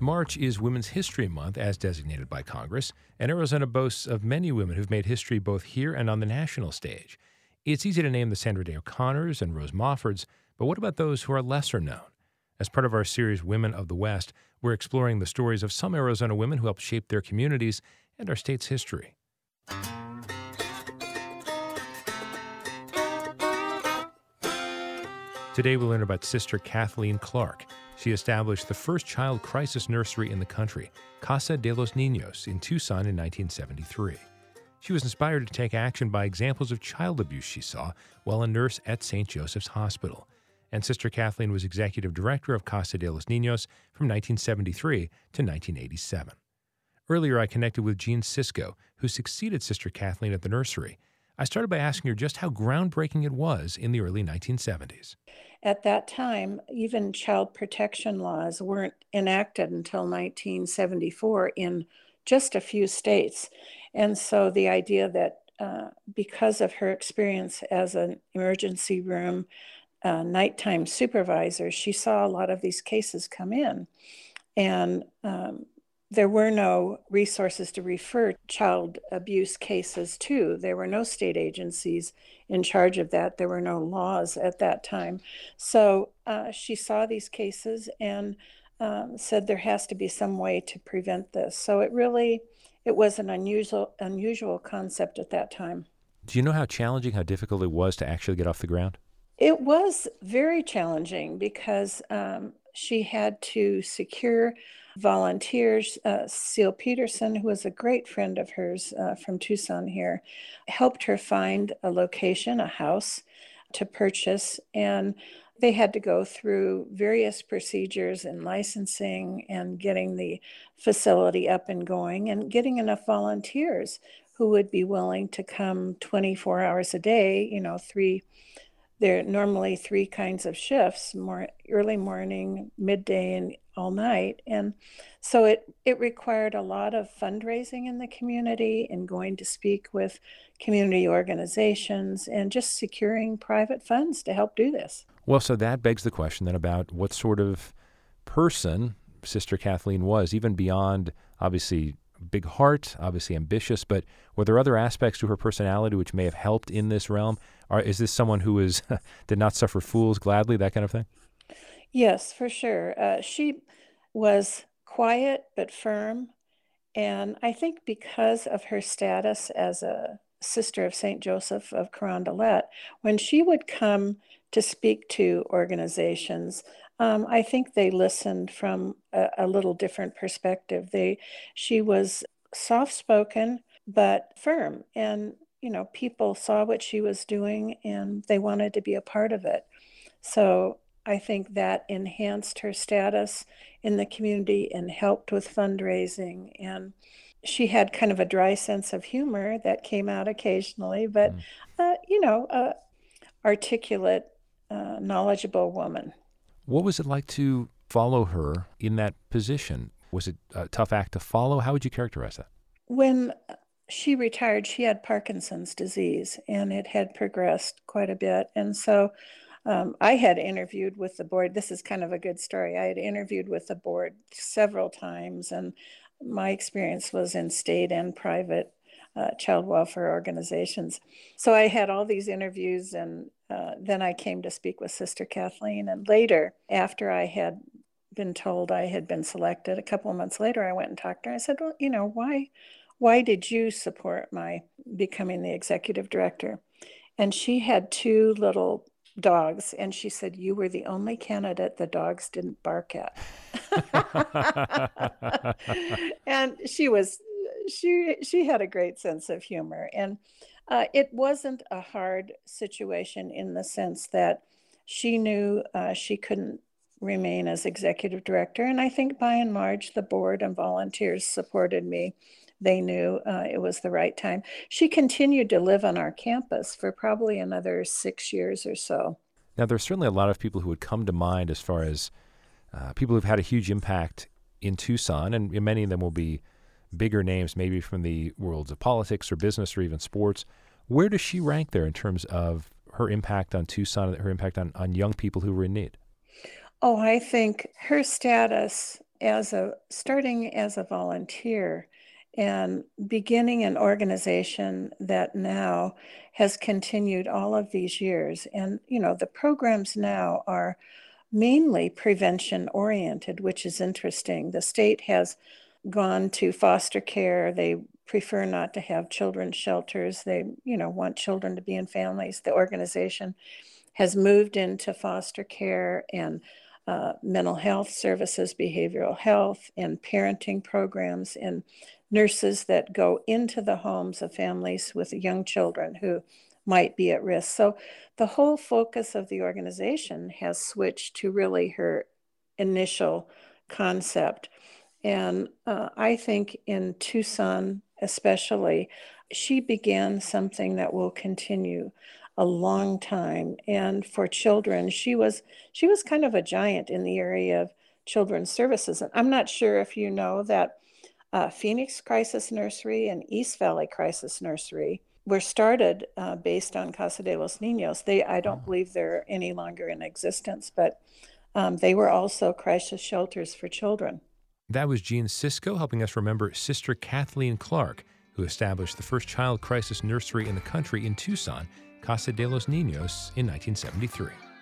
March is Women's History Month, as designated by Congress, and Arizona boasts of many women who've made history both here and on the national stage. It's easy to name the Sandra Day O'Connors and Rose Moffords, but what about those who are lesser known? As part of our series Women of the West, we're exploring the stories of some Arizona women who helped shape their communities and our state's history. Today we'll learn about Sister Kathleen Clark. She established the first child crisis nursery in the country, Casa de los Niños, in Tucson in 1973. She was inspired to take action by examples of child abuse she saw while a nurse at St. Joseph's Hospital. And Sister Kathleen was executive director of Casa de los Niños from 1973 to 1987. Earlier, I connected with Jean Cisco, who succeeded Sister Kathleen at the nursery. I started by asking her just how groundbreaking it was in the early 1970s. At that time, even child protection laws weren't enacted until 1974 in just a few states. And so the idea that because of her experience as an emergency room nighttime supervisor, she saw a lot of these cases come in. And there were no resources to refer child abuse cases to. There were no state agencies in charge of that. There were no laws at that time. So she saw these cases and said there has to be some way to prevent this. So it was an unusual concept at that time. Do you know how challenging, how difficult it was to actually get off the ground? It was very challenging because she had to secure volunteers. Seal Peterson, who was a great friend of hers from Tucson here, helped her find a location, a house to purchase. And they had to go through various procedures and licensing and getting the facility up and going and getting enough volunteers who would be willing to come 24 hours a day, there are normally three kinds of shifts, early morning, midday, and all night. And so it required a lot of fundraising in the community and going to speak with community organizations and just securing private funds to help do this. Well, so that begs the question then about what sort of person Sister Kathleen was, even beyond, obviously, big heart, obviously ambitious, but were there other aspects to her personality which may have helped in this realm? Or is this someone who did not suffer fools gladly, that kind of thing? Yes, for sure. She was quiet but firm. And I think because of her status as a sister of St. Joseph of Carondelet, when she would come to speak to organizations, I think they listened from a little different perspective. She was soft-spoken but firm, and people saw what she was doing and they wanted to be a part of it. So I think that enhanced her status in the community and helped with fundraising. And she had kind of a dry sense of humor that came out occasionally, but articulate, knowledgeable woman. What was it like to follow her in that position? Was it a tough act to follow? How would you characterize that? When she retired, she had Parkinson's disease, and it had progressed quite a bit. And so I had interviewed with the board. This is kind of a good story. I had interviewed with the board several times, and my experience was in state and private child welfare organizations. So I had all these interviews, and then I came to speak with Sister Kathleen. And later, after I had been told I had been selected, a couple of months later, I went and talked to her. I said, well, why did you support my becoming the executive director? And she had two little dogs, and she said, you were the only candidate the dogs didn't bark at. And she had a great sense of humor. And it wasn't a hard situation in the sense that she knew she couldn't remain as executive director. And I think by and large, the board and volunteers supported me. They knew it was the right time. She continued to live on our campus for probably another 6 years or so. Now, there's certainly a lot of people who would come to mind as far as people who've had a huge impact in Tucson, and many of them will be bigger names, maybe from the worlds of politics or business or even sports. Where does she rank there in terms of her impact on Tucson, her impact on young people who were in need? Oh, I think her status Starting as a volunteer and beginning an organization that now has continued all of these years. And, the programs now are mainly prevention oriented, which is interesting. The state has gone to foster care. They prefer not to have children's shelters. They, want children to be in families. The organization has moved into foster care and mental health services, behavioral health, and parenting programs, and nurses that go into the homes of families with young children who might be at risk. So the whole focus of the organization has switched to really her initial concept. And I think in Tucson, especially, she began something that will continue a long time. And for children, she was kind of a giant in the area of children's services. And I'm not sure if you know that Phoenix Crisis Nursery and East Valley Crisis Nursery were started based on Casa de los Niños. I don't believe they're any longer in existence, but they were also crisis shelters for children. That was Jean Cisco helping us remember Sister Kathleen Clark, who established the first child crisis nursery in the country in Tucson, Casa de los Niños, in 1973.